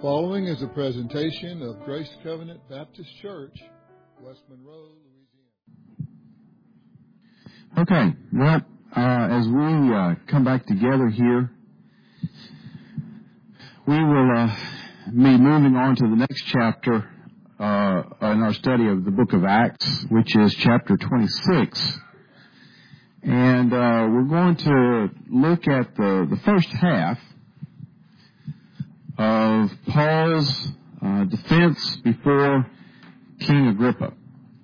following is a presentation of Grace Covenant Baptist Church, West Monroe, Louisiana. Okay, well, as we come back together here, we will be moving on to the next chapter in our study of the book of Acts, which is chapter 26. And we're going to look at the first half of Paul's defense before King Agrippa.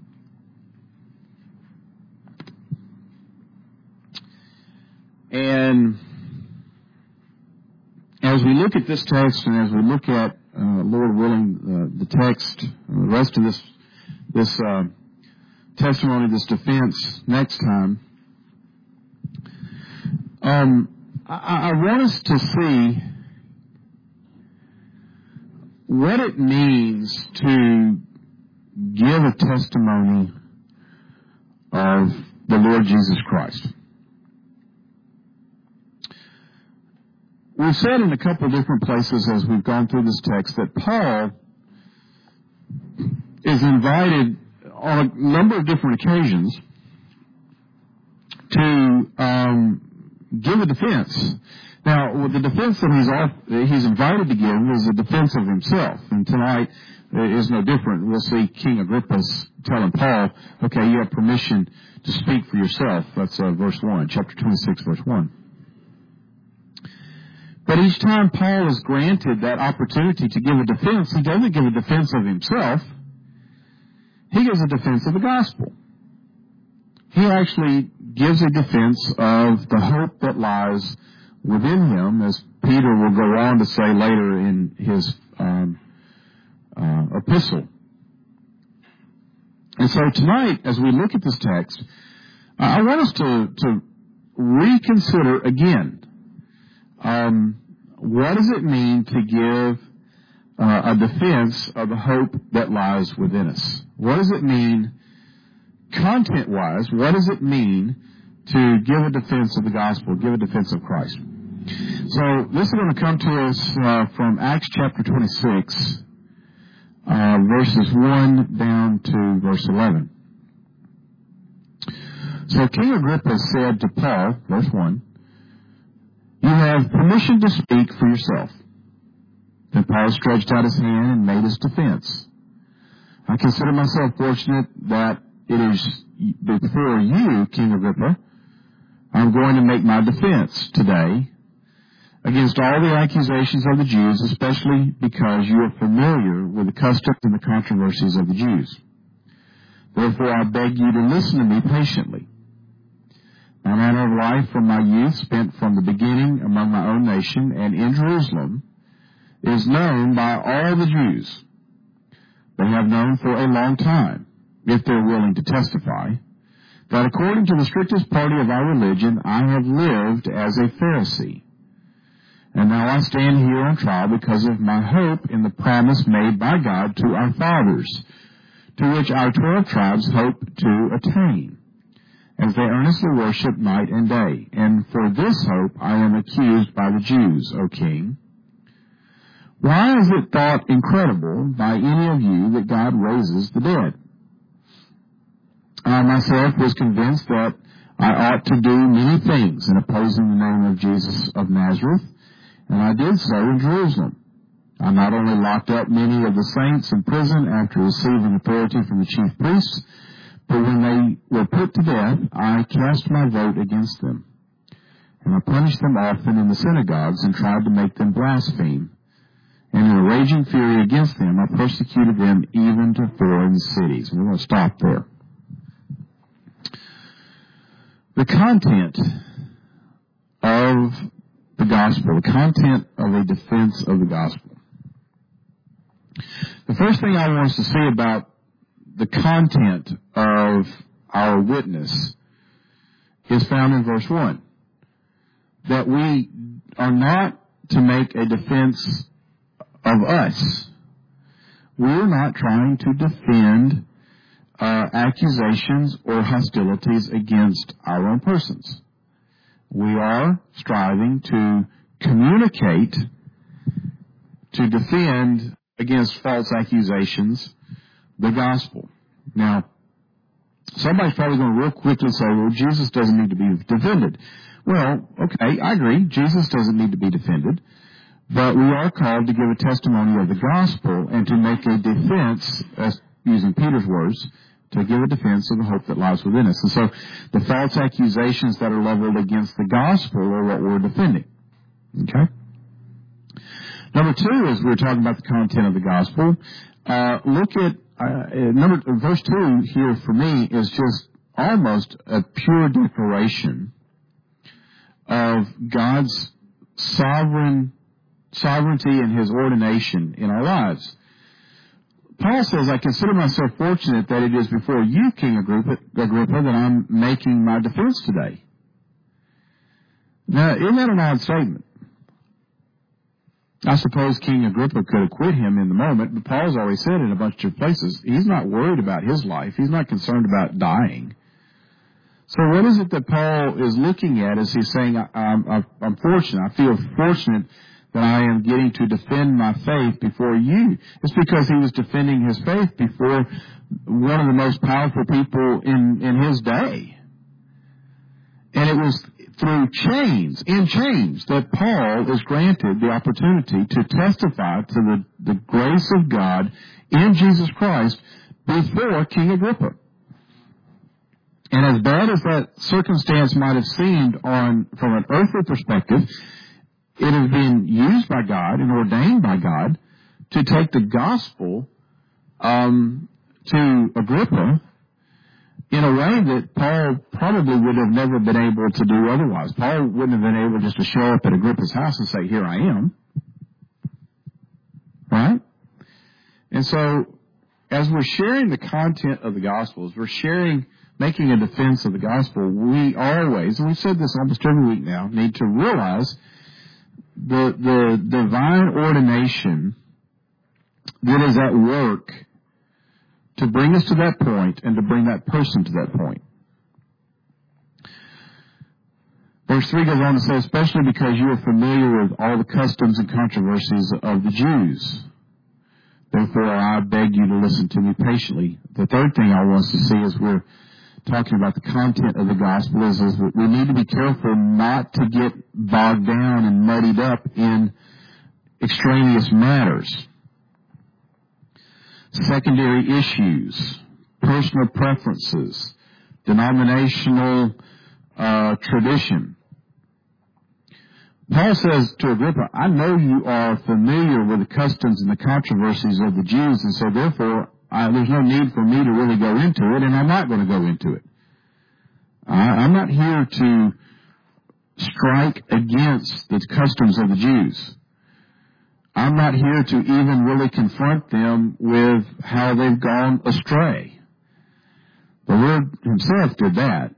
And as we look at this text, and as we look at, Lord willing, the text, the rest of this testimony, this defense next time, I want us to see what it means to give a testimony of the Lord Jesus Christ. We've said in a couple of different places as we've gone through this text that Paul is invited on a number of different occasions to give a defense. Now, the defense that he's invited to give is a defense of himself. And tonight is no different. We'll see King Agrippa telling Paul, okay, you have permission to speak for yourself. That's verse 1, chapter 26, verse 1. But each time Paul is granted that opportunity to give a defense, he doesn't give a defense of himself. He gives a defense of the gospel. He actually gives a defense of the hope that lies within him, as Peter will go on to say later in his epistle. And so tonight, as we look at this text, I want us to reconsider again, what does it mean to give a defense of the hope that lies within us? What does it mean, content-wise, what does it mean to give a defense of the gospel, give a defense of Christ? So this is going to come to us from Acts chapter 26, verses 1 down to verse 11. So King Agrippa said to Paul, verse 1, "You have permission to speak for yourself." Then Paul stretched out his hand and made his defense. "I consider myself fortunate that it is before you, King Agrippa, I'm going to make my defense today against all the accusations of the Jews, especially because you are familiar with the customs and the controversies of the Jews. Therefore, I beg you to listen to me patiently. My manner of life from my youth, spent from the beginning among my own nation and in Jerusalem, is known by all the Jews. They have known for a long time, if they're willing to testify, that according to the strictest party of our religion, I have lived as a Pharisee. And now I stand here on trial because of my hope in the promise made by God to our fathers, to which our 12 tribes hope to attain, as they earnestly worship night and day. And for this hope I am accused by the Jews, O king. Why is it thought incredible by any of you that God raises the dead? I myself was convinced that I ought to do many things in opposing the name of Jesus of Nazareth, and I did so in Jerusalem. I not only locked up many of the saints in prison after receiving authority from the chief priests, but when they were put to death, I cast my vote against them. And I punished them often in the synagogues and tried to make them blaspheme. And in a raging fury against them, I persecuted them even to foreign cities." We're going to stop there. The content of the gospel, the content of a defense of the gospel. The first thing I want us to see about the content of our witness is found in verse 1. That we are not to make a defense of us. We're not trying to defend accusations or hostilities against our own persons. We are striving to communicate to defend against false accusations the gospel. Now, somebody's probably going to real quickly say, well, Jesus doesn't need to be defended. Well, okay, I agree. Jesus doesn't need to be defended. But we are called to give a testimony of the gospel and to make a defense, as using Peter's words, to give a defense of the hope that lies within us. And so the false accusations that are leveled against the gospel are what we're defending. Okay? Number two, as we're talking about the content of the gospel, look at verse 2 here for me is just almost a pure declaration of God's sovereignty and His ordination in our lives. Paul says, I consider myself fortunate that it is before you, King Agrippa, that I'm making my defense today. Now, isn't that an odd statement? I suppose King Agrippa could acquit him in the moment, but Paul's already said in a bunch of places, he's not worried about his life. He's not concerned about dying. So what is it that Paul is looking at as he's saying, I'm fortunate, I feel fortunate that I am getting to defend my faith before you? It's because he was defending his faith before one of the most powerful people in his day. And it was through chains, that Paul is granted the opportunity to testify to the grace of God in Jesus Christ before King Agrippa. And as bad as that circumstance might have seemed from an earthly perspective, it has been used by God and ordained by God to take the gospel to Agrippa in a way that Paul probably would have never been able to do otherwise. Paul wouldn't have been able just to show up at Agrippa's house and say, here I am. Right? And so, as we're sharing the content of the gospel, as we're making a defense of the gospel, we always, and we've said this almost every week now, need to realize the divine ordination that is at work to bring us to that point and to bring that person to that point. Verse 3 goes on to say, especially because you are familiar with all the customs and controversies of the Jews. Therefore, I beg you to listen to me patiently. The third thing I want us to see as we're talking about the content of the gospel is we need to be careful not to get bogged down and muddied up in extraneous matters. Secondary issues, personal preferences, denominational tradition. Paul says to Agrippa, I know you are familiar with the customs and the controversies of the Jews, and so therefore there's no need for me to really go into it, and I'm not going to go into it. I'm not here to strike against the customs of the Jews. I'm not here to even really confront them with how they've gone astray. The Lord Himself did that.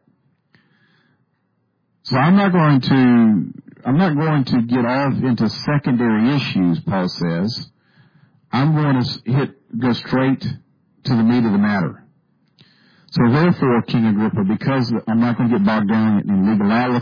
So I'm not going to get off into secondary issues, Paul says. I'm going to go straight to the meat of the matter. So therefore, King Agrippa, because I'm not going to get bogged down in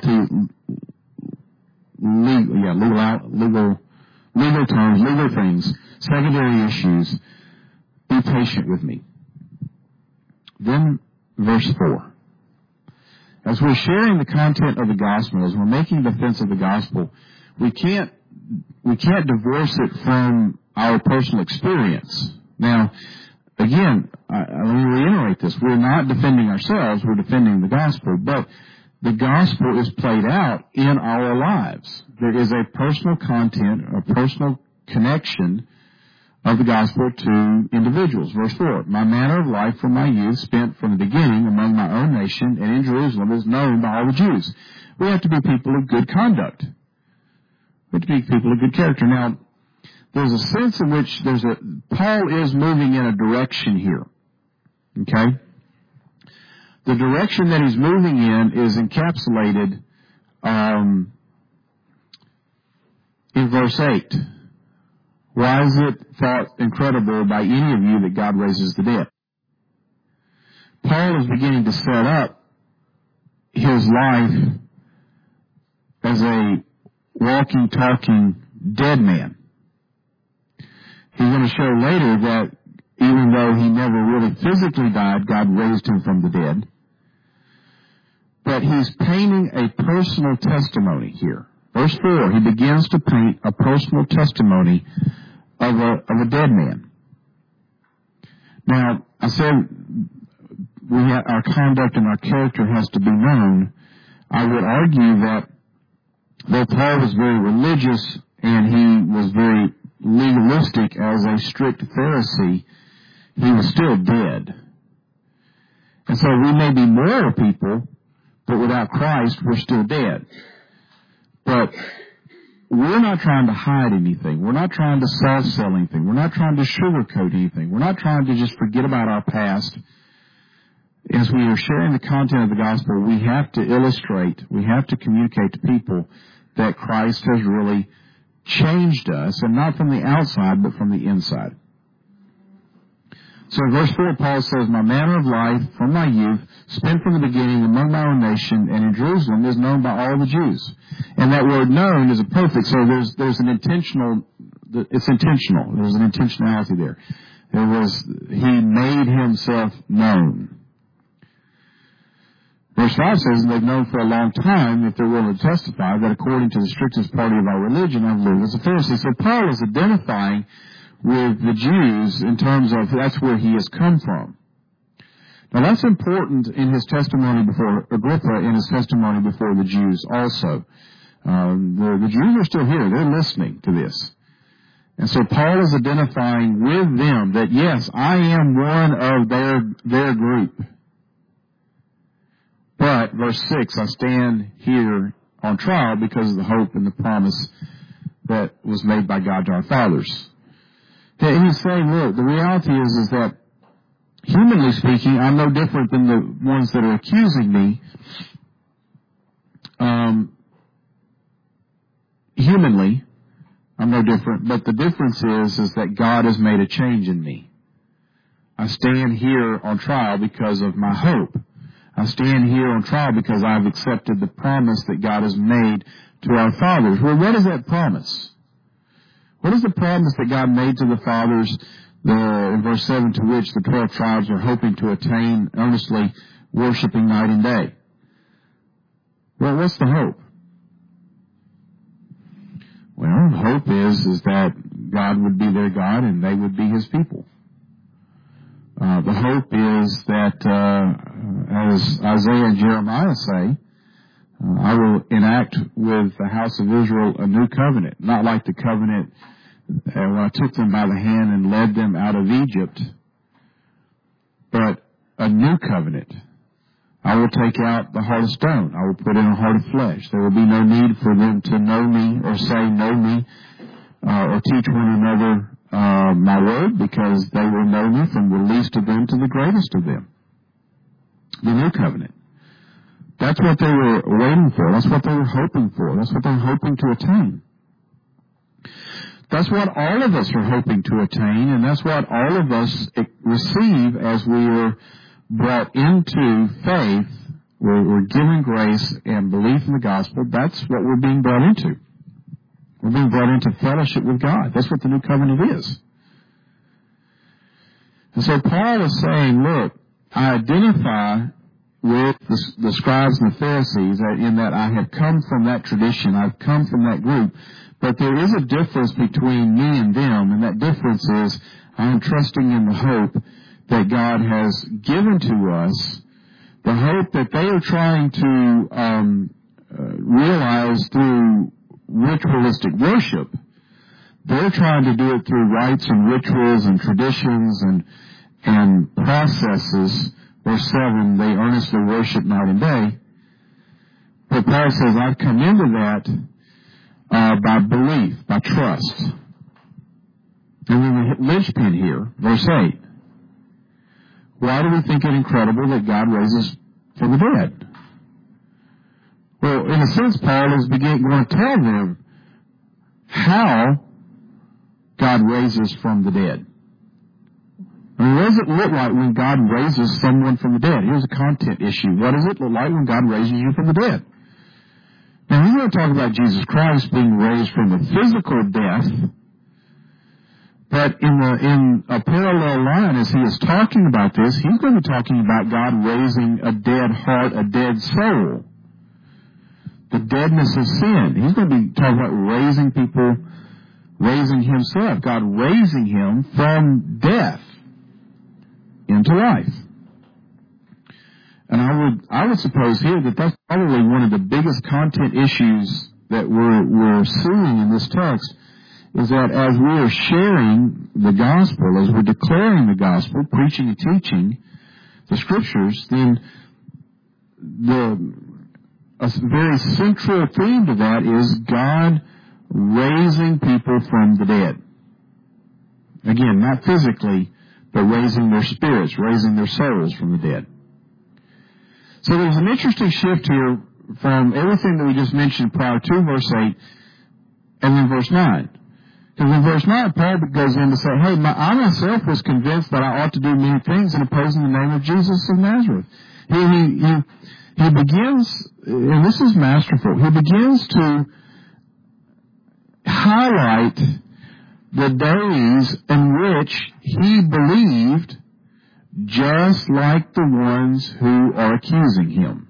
legal terms, legal things, secondary issues, be patient with me. Then, verse 4. As we're sharing the content of the gospel, as we're making defense of the gospel, we can't divorce it from our personal experience. Now, again, let me reiterate this. We're not defending ourselves, we're defending the gospel, but the gospel is played out in our lives. There is a personal content, a personal connection of the gospel to individuals. Verse 4, my manner of life from my youth, spent from the beginning among my own nation and in Jerusalem, is known by all the Jews. We have to be people of good conduct. We have to be people of good character. Now, there's a sense in which Paul is moving in a direction here. Okay? The direction that he's moving in is encapsulated in verse 8. Why is it thought incredible by any of you that God raises the dead? Paul is beginning to set up his life as a walking, talking, dead man. to show later that even though he never really physically died, God raised him from the dead. But he's painting a personal testimony here. Verse 4, he begins to paint a personal testimony of a dead man. Now, I said our conduct and our character has to be known. I would argue that though Paul was very religious and he was very legalistic as a strict Pharisee, he was still dead. And so we may be moral people, but without Christ, we're still dead. But we're not trying to hide anything. We're not trying to soft-sell anything. We're not trying to sugarcoat anything. We're not trying to just forget about our past. As we are sharing the content of the gospel, we have to illustrate, we have to communicate to people that Christ has really changed us, and not from the outside, but from the inside. So in verse 4, Paul says, my manner of life from my youth, spent from the beginning among my own nation and in Jerusalem, is known by all the Jews. And that word known is a perfect, so there's an intentional, it's intentional. There's an intentionality there. He made himself known. Verse 5 says, and they've known for a long time, if they're willing to testify, that according to the strictest party of our religion, I've lived as a Pharisee. So Paul is identifying with the Jews in terms of that's where he has come from. Now that's important in his testimony before Agrippa, in his testimony before the Jews also. The Jews are still here. They're listening to this. And so Paul is identifying with them that, yes, I am one of their group. But, verse 6, I stand here on trial because of the hope and the promise that was made by God to our fathers. And he's saying, look, the reality is that, humanly speaking, I'm no different than the ones that are accusing me. Humanly, I'm no different. But the difference is that God has made a change in me. I stand here on trial because of my hope. I stand here on trial because I've accepted the promise that God has made to our fathers. Well, what is that promise? What is the promise that God made to the fathers, in verse 7, to which the 12 tribes are hoping to attain, earnestly worshiping night and day? Well, what's the hope? Well, the hope is that God would be their God and they would be His people. The hope is that, as Isaiah and Jeremiah say, I will enact with the house of Israel a new covenant, not like the covenant when I took them by the hand and led them out of Egypt, but a new covenant. I will take out the heart of stone. I will put in a heart of flesh. There will be no need for them to know me or say know me or teach one another my word, because they will know me from the least of them to the greatest of them. The new covenant. That's what they were waiting for. That's what they were hoping for. That's what they're hoping to attain. That's what all of us are hoping to attain, and that's what all of us receive as we are brought into faith. We're given grace and belief in the gospel. That's what we're being brought into. We're being brought into fellowship with God. That's what the new covenant is. And so Paul is saying, look, I identify with the scribes and the Pharisees in that I have come from that tradition. I've come from that group. But there is a difference between me and them, and that difference is I am trusting in the hope that God has given to us, the hope that they are trying to realize through ritualistic worship. They're trying to do it through rites and rituals and traditions and processes. Verse 7, they earnestly worship night and day. But Paul says, I've come into that by belief, by trust. And then the linchpin here, verse 8. Why do we think it incredible that God raises from the dead? Well, in a sense, Paul is going to tell them how God raises from the dead. I mean, what does it look like when God raises someone from the dead? Here's a content issue. What does it look like when God raises you from the dead? Now, he's going to talk about Jesus Christ being raised from a physical death, but But in a parallel line, as he is talking about this, he's going to be talking about God raising a dead heart, a dead soul. The deadness of sin. He's going to be talking about raising people, raising himself, God raising him from death into life. And I would suppose here that that's probably one of the biggest content issues that we're seeing in this text, is that as we are sharing the gospel, as we're declaring the gospel, preaching and teaching the scriptures, then a very central theme to that is God raising people from the dead. Again, not physically, but raising their spirits, raising their souls from the dead. So there's an interesting shift here from everything that we just mentioned prior to verse 8 and then verse 9. Because in verse 9, Paul goes in to say, hey, I myself was convinced that I ought to do many things in opposing the name of Jesus of Nazareth. He begins, and this is masterful, he begins to highlight the days in which he believed just like the ones who are accusing him.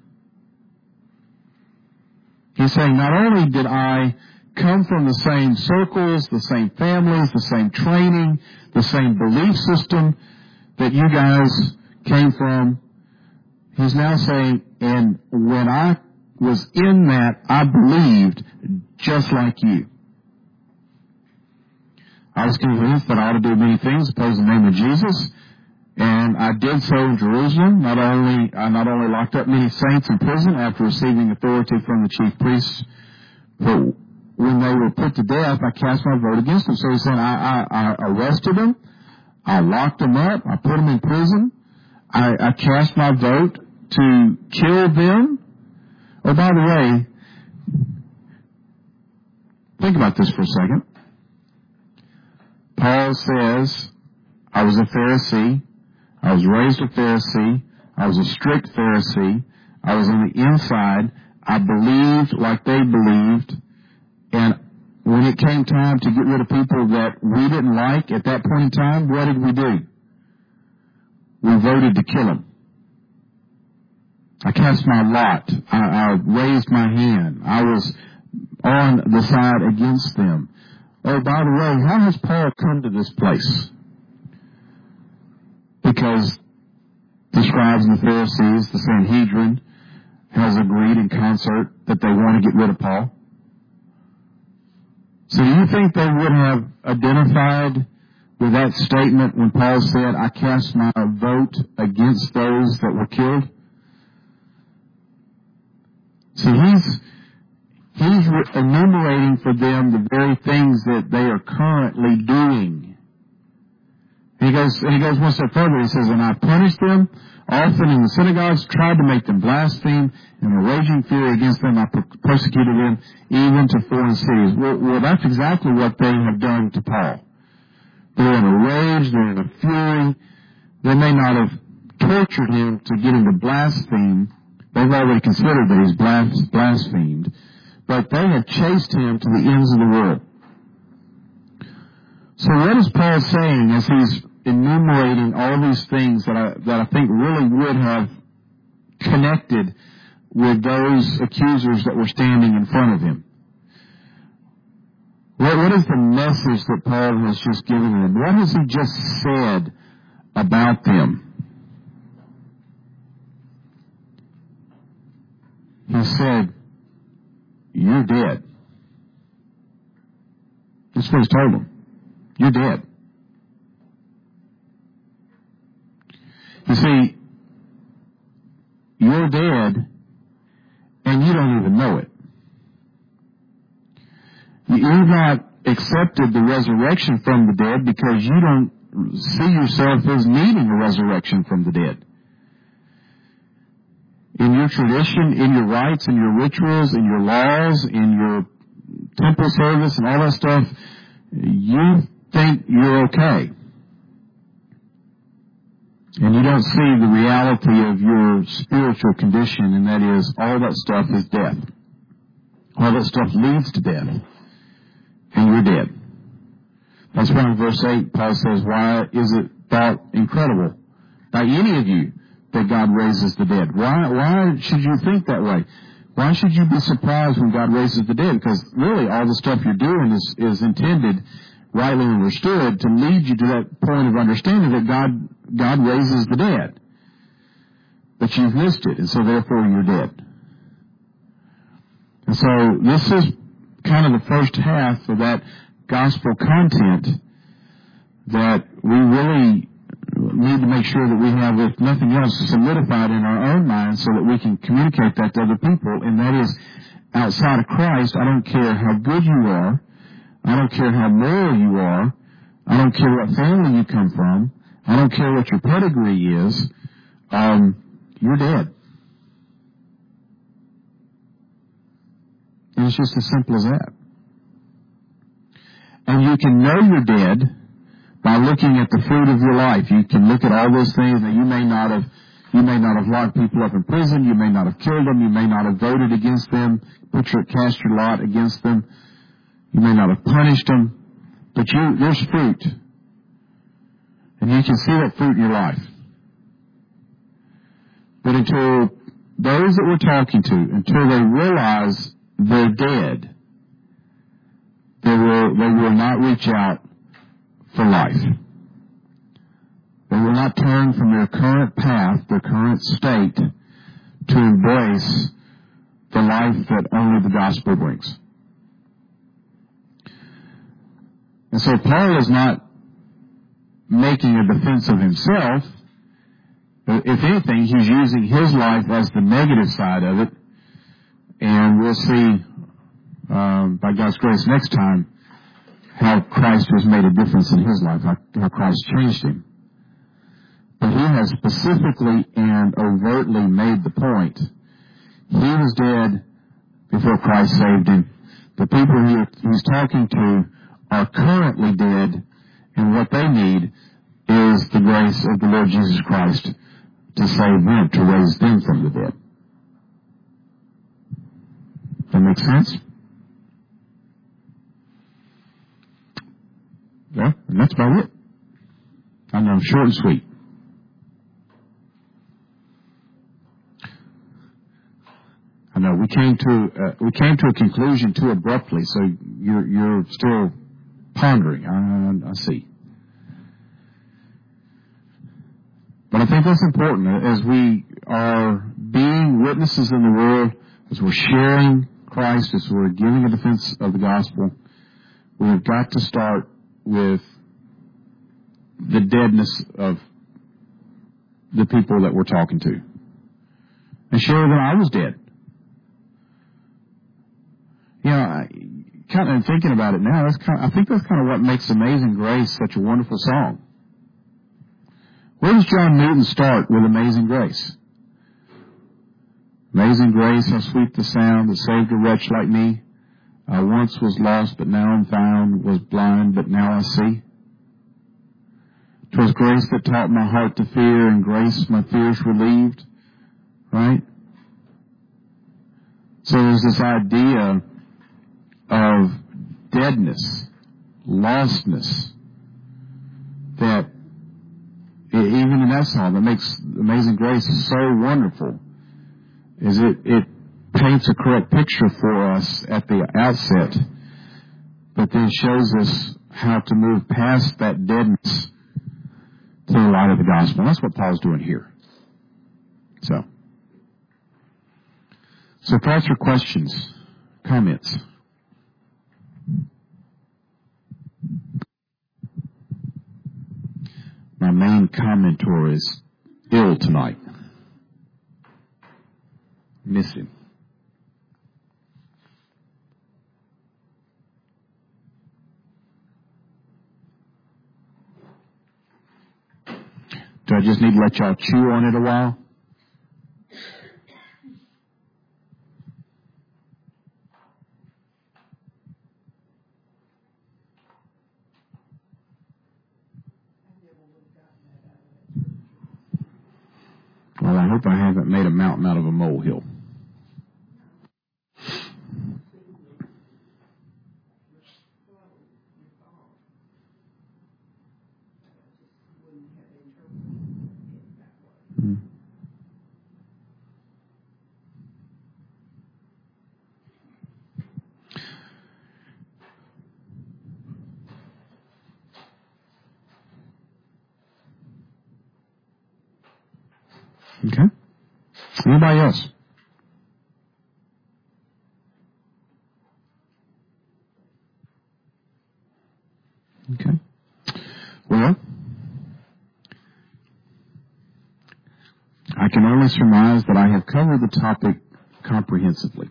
He's saying, not only did I come from the same circles, the same families, the same training, the same belief system that you guys came from, he's now saying, and when I was in that, I believed just like you. I was convinced that I ought to do many things opposed to the name of Jesus, and I did so in Jerusalem. I not only locked up many saints in prison after receiving authority from the chief priests, but when they were put to death, I cast my vote against them. So he said, I arrested them, I locked them up, I put them in prison, I cast my vote to kill them. Oh, by the way, think about this for a second. Paul says, I was a Pharisee, I was raised a Pharisee, I was a strict Pharisee, I was on the inside, I believed like they believed, and when it came time to get rid of people that we didn't like at that point in time, what did we do? We voted to kill them. I cast my lot. I raised my hand. I was on the side against them. Oh, by the way, how has Paul come to this place? Because the scribes and the Pharisees, the Sanhedrin, has agreed in concert that they want to get rid of Paul. So do you think they would have identified with that statement when Paul said, I cast my vote against those that were killed? See, he's enumerating for them the very things that they are currently doing. He goes one step further. He says, and I punished them often in the synagogues, tried to make them blaspheme, and a raging fury against them, I persecuted them even to foreign cities. Well, that's exactly what they have done to Paul. They're in a rage, they're in a fury. They may not have tortured him to get him to blaspheme. They've already considered that he's blasphemed. But they have chased him to the ends of the world. So what is Paul saying as he's enumerating all these things that I think really would have connected with those accusers that were standing in front of him? What is the message that Paul has just given them? What has he just said about them? He said, you're dead. That's what he's told them. You're dead. You see, you're dead, and you don't even know it. You've not accepted the resurrection from the dead because you don't see yourself as needing a resurrection from the dead. In your tradition, in your rites, in your rituals, in your laws, in your temple service and all that stuff, you think you're okay. And you don't see the reality of your spiritual condition, and that is all that stuff is death. All that stuff leads to death. And you're dead. That's why in verse 8, Paul says, why is it thought incredible by any of you that God raises the dead? Why should you think that way? Why should you be surprised when God raises the dead? Because really all the stuff you're doing is intended, rightly understood, to lead you to that point of understanding that God raises the dead. But you've missed it, and so therefore you're dead. And so this is kind of the first half of that gospel content that we really need to make sure that we have, if nothing else, solidified in our own minds so that we can communicate that to other people. And that is, outside of Christ, I don't care how good you are. I don't care how moral you are. I don't care what family you come from. I don't care what your pedigree is. You're dead. And it's just as simple as that. And you can know you're dead by looking at the fruit of your life. You can look at all those things that you may not have locked people up in prison. You may not have killed them. You may not have voted against them, cast your lot against them. You may not have punished them. But there's fruit. And you can see that fruit in your life. But until those that we're talking to, until they realize they're dead, they will not reach out for life. They will not turn from their current path, their current state, to embrace the life that only the gospel brings. And so Paul is not making a defense of himself. If anything, he's using his life as the negative side of it. And we'll see, by God's grace, next time, how Christ has made a difference in his life, how Christ changed him. But he has specifically and overtly made the point. He was dead before Christ saved him. The people he's talking to are currently dead, and what they need is the grace of the Lord Jesus Christ to save them, to raise them from the dead. That make sense? Yeah, and that's about it. I know, short and sweet. I know we came to a conclusion too abruptly, so you're still pondering. I see. But I think that's important as we are being witnesses in the world, as we're sharing Christ, as we're giving a defense of the gospel. We've got to start with the deadness of the people that we're talking to, and share that I was dead. You know, kind of thinking about it now, I think that's kind of what makes Amazing Grace such a wonderful song. Where does John Newton start with Amazing Grace? Amazing grace, how sweet the sound that saved a wretch like me. I once was lost, but now I'm found, was blind, but now I see. 'Twas grace that taught my heart to fear, and grace my fears relieved. Right? So there's this idea of deadness, lostness, that even in that song, that makes Amazing Grace so wonderful, is it paints a correct picture for us at the outset, but then shows us how to move past that deadness to the light of the gospel. And that's what Paul's doing here. So thoughts or questions, comments? My main commentor is ill tonight. Miss him. Do I just need to let y'all chew on it a while? Well, I hope I haven't made a mountain out of a molehill. Okay. Anybody else? Okay. Well, I can only surmise that I have covered the topic comprehensively.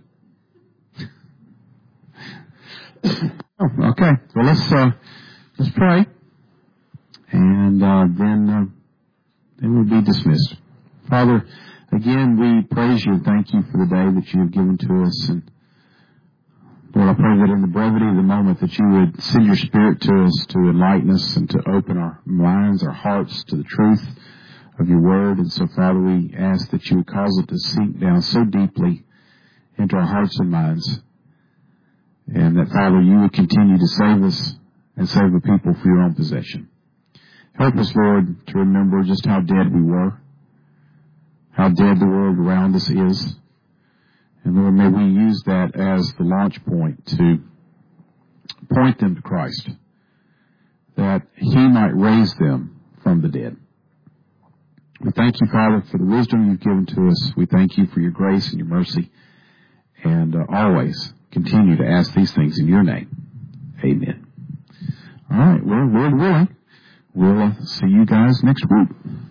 Oh, okay. Well, let's pray, and then we'll be dismissed. Father, again, we praise you and thank you for the day that you have given to us. And Lord, I pray that in the brevity of the moment that you would send your Spirit to us to enlighten us and to open our minds, our hearts to the truth of your word. And so, Father, we ask that you would cause it to sink down so deeply into our hearts and minds. And that, Father, you would continue to save us and save the people for your own possession. Help us, Lord, to remember just how dead we were, how dead the world around us is. And Lord, may we use that as the launch point to point them to Christ, that he might raise them from the dead. We thank you, Father, for the wisdom you've given to us. We thank you for your grace and your mercy. And always continue to ask these things in your name. Amen. All right. Well, Lord willing, we'll see you guys next week.